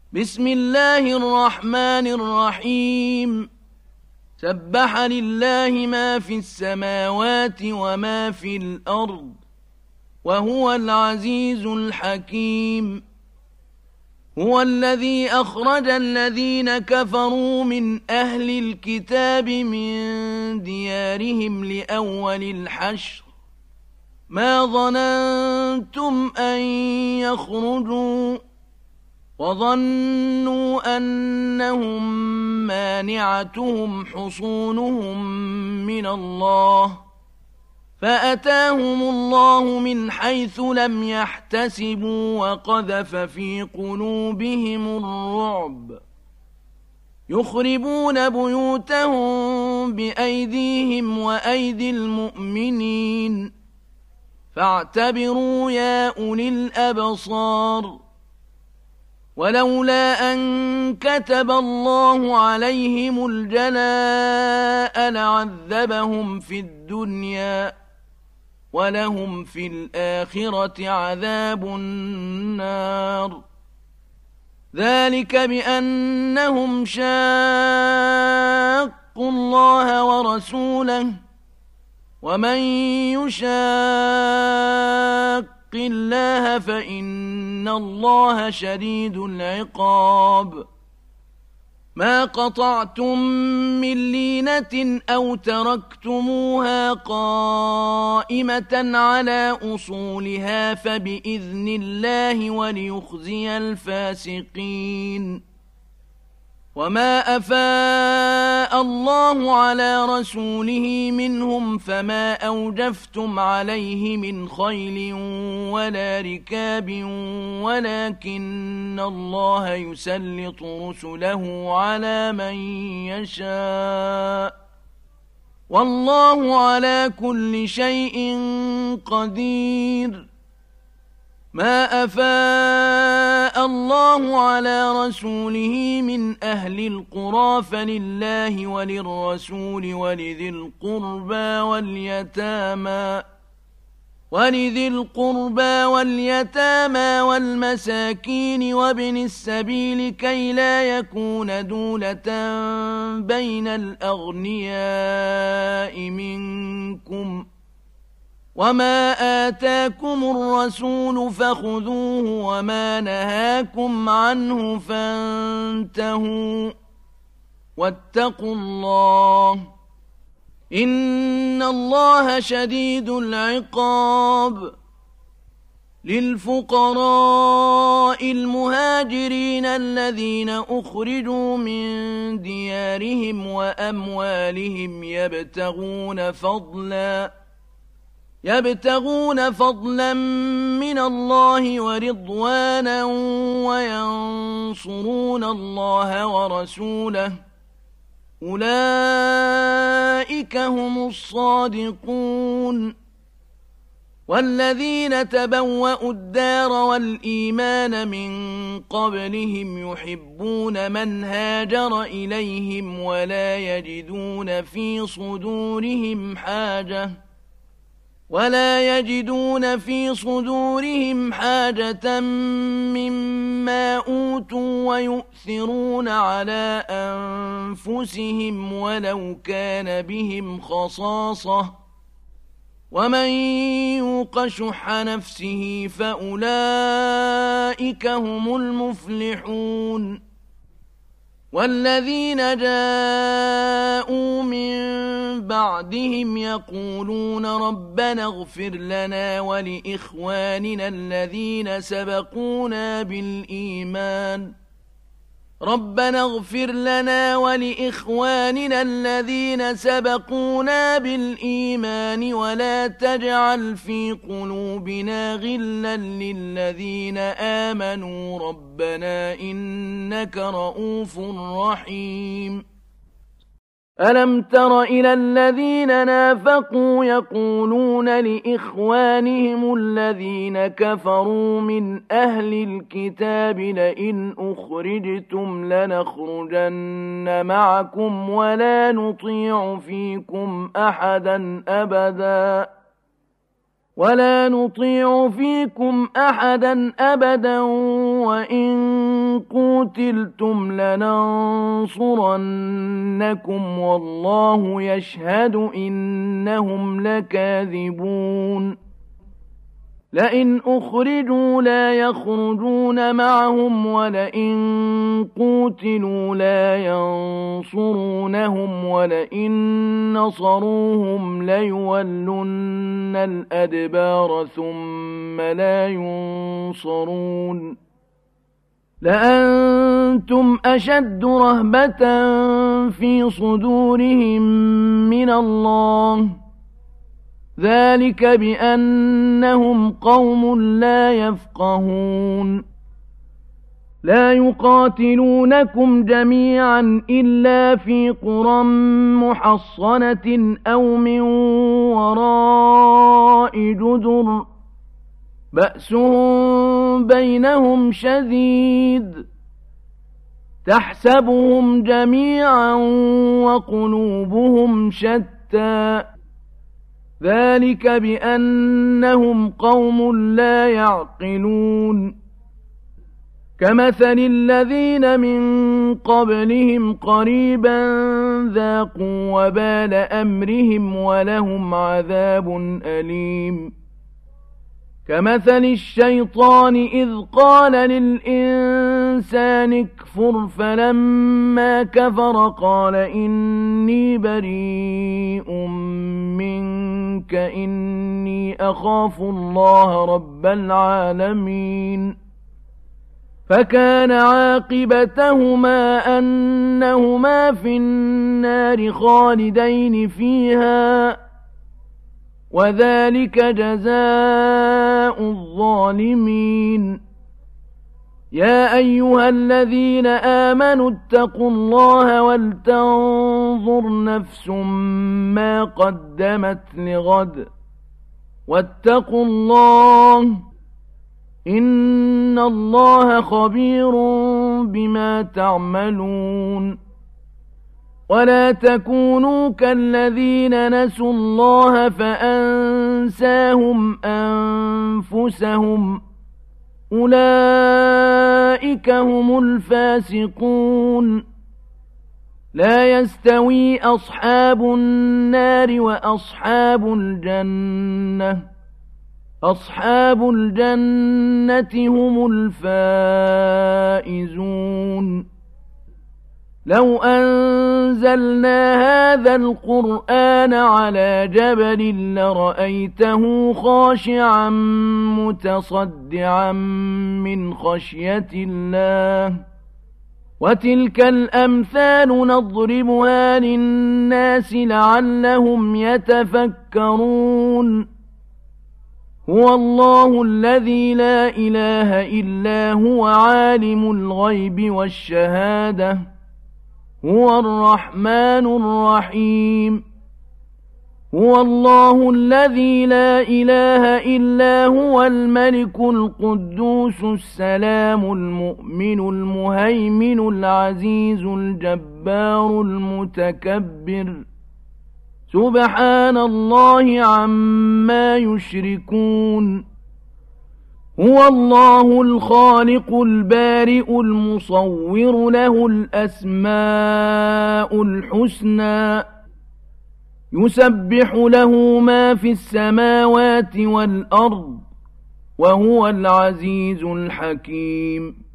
بسم الله الرحمن الرحيم. سبح لله ما في السماوات وما في الأرض وهو العزيز الحكيم. هو الذي أخرج الذين كفروا من أهل الكتاب من ديارهم لأول الحشر ما ظننتم أن يخرجوا وظنوا أنهم مانعتهم حصونهم من الله فأتاهم الله من حيث لم يحتسبوا وقذف في قلوبهم الرعب يخربون بيوتهم بأيديهم وأيدي المؤمنين فاعتبروا يا أولي الأبصار. ولولا أن كتب الله عليهم الجلاء لعذبهم في الدنيا ولهم في الآخرة عذاب النار. ذلك بأنهم شاقوا الله ورسوله ومن يشاق الله فإن الله شديد العقاب. ما قطعتم من لينة أو تركتموها قائمة على أصولها فبإذن الله وليخزي الفاسقين. وما أفاء الله على رسوله منهم فما أوجفتم عليه من خيل ولا ركاب ولكن الله يسلط رسله على من يشاء والله على كل شيء قدير. ما أفاء الله على رسوله من أهل القرى فلله وللرسول ولذي القربى واليتامى والمساكين وابن السبيل كي لا يكون دولة بين الأغنياء منكم. وما آتاكم الرسول فخذوه وما نهاكم عنه فانتهوا واتقوا الله إن الله شديد العقاب. للفقراء المهاجرين الذين أخرجوا من ديارهم وأموالهم يبتغون فضلا من الله ورضوانا وينصرون الله ورسوله أولئك هم الصادقون. والذين تبوأوا الدار والإيمان من قبلهم يحبون من هاجر إليهم ولا يجدون في صدورهم حاجة مما أوتوا ويؤثرون على أنفسهم ولو كان بهم خصاصة ومن يوق شح نفسه فأولئك هم المفلحون. والذين جاءوا من بعدهم يقولون ربنا اغفر لنا ولإخواننا الذين سبقونا بالإيمان ولا تجعل في قلوبنا غلا للذين آمنوا ربنا إنك رؤوف رحيم. ألم تر إلى الذين نافقوا يقولون لإخوانهم الذين كفروا من أهل الكتاب لئن أخرجتم لنخرجن معكم ولا نطيع فيكم أحدا أبدا وإن قوتوا قُوتِلْتُمْ لَنَنصُرَنَّكُمْ وَاللَّهُ يَشْهَدُ إِنَّهُمْ لَكَاذِبُونَ لئن أخرجوا لا يخرجون معهم ولئن قوتلوا لا ينصرونهم ولئن نصروهم ليولن الأدبار ثم لا ينصرون لأنتم أشد رهبة في صدورهم من الله ذلك بأنهم قوم لا يفقهون لا يقاتلونكم جميعا إلا في قرى محصنة أو من وراء جدر بأسهم بينهم شديد تحسبهم جميعا وقلوبهم شتى ذلك بأنهم قوم لا يعقلون كمثل الذين من قبلهم قريبا ذاقوا وبال أمرهم ولهم عذاب أليم كمثل الشيطان إذ قال للإنسان اكفر فلما كفر قال إني بريء منك إني أخاف الله رب العالمين فكان عاقبتهما أنهما في النار خالدين فيها وذلك جزاء الظالمين يا أيها الذين آمنوا اتقوا الله ولتنظر نفس ما قدمت لغد واتقوا الله إن الله خبير بما تعملون ولا تكونوا كالذين نسوا الله فأنساهم أنفسهم أولئك هم الفاسقون لا يستوي أصحاب النار وأصحاب الجنة أصحاب الجنة هم الفائزون لو أنزلنا هذا القرآن على جبل لرأيته خاشعا متصدعا من خشية الله وتلك الأمثال نضربها للناس لعلهم يتفكرون هو الله الذي لا إله إلا هو عالم الغيب والشهادة هو الرحمن الرحيم هو الله الذي لا إله إلا هو الملك القدوس السلام المؤمن المهيمن العزيز الجبار المتكبر سبحان الله عما يشركون هو الله الخالق البارئ المصور له الأسماء الحسنى يسبح له ما في السماوات والأرض وهو العزيز الحكيم